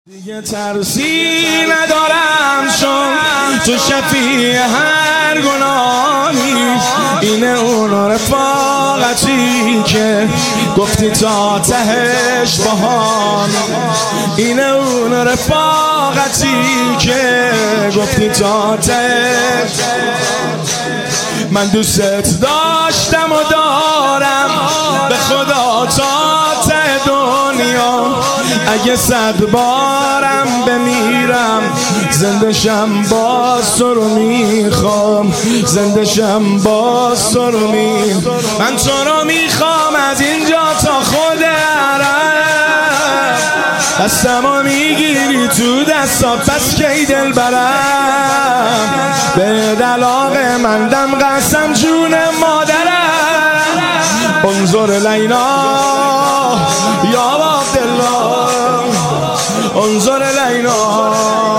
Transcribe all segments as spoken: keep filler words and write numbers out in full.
دیگه ترسی ندارم چون تو شفیع هر گناهی. اینه اون رفاقتی که گفتی تا تهش باهام. اینه اون رفاقتی که گفتی تا تهش. من دوست داشتم و دارم به خدا تا ته دنیا. اگه صد بارم بمیرم زندشم باز تو رو میخوام. زندشم باز تو رو میخوام. من تو رو میخوام از اینجا تا خود عرب. دستمو میگیری تو دستا پس کی دل برم. به دلاغ من دم قسم جون مادرم. انظر لینا یا عبدالله انظر لینا.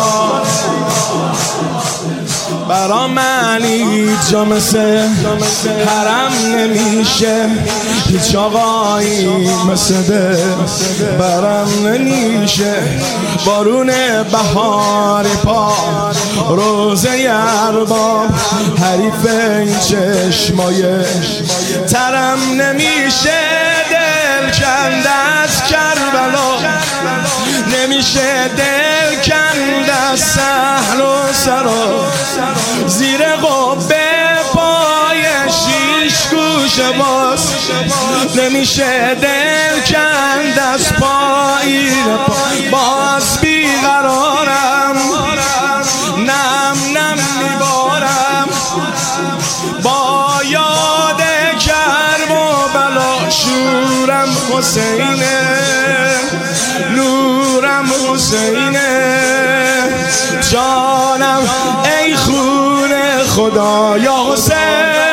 برا من هیچ جا مثل حرم نمیشه. هیچ آقایی مثل ده برم نمیشه. بارون بهار پا روزه ارباب حریف این چشمای ترم نمیشه. دل کند از کربلا نمیشه. دل کند از سهل و سرا زیر قبه پای شیش گوش باز نمیشه. دل کند از پایین باز بیقرارم. نم نم میبارم با یاد کرب و بلا. شورم حسینه نورم حسینه جانم ای خون خدا یا حسین.